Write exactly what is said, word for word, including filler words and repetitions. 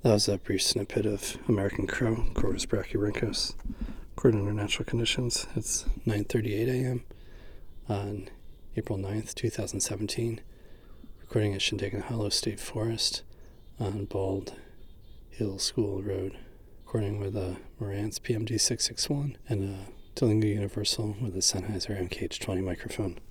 That was a brief snippet of American Crow, Chorus brachyrhynchos, according to natural conditions. It's nine thirty-eight a.m. on April ninth, twenty seventeen, recording at Shindagan Hollow State Forest on Bald Hill School Road, recording with a Marantz P M D six sixty-one and a Dillinga Universal with a Sennheiser M K H twenty microphone.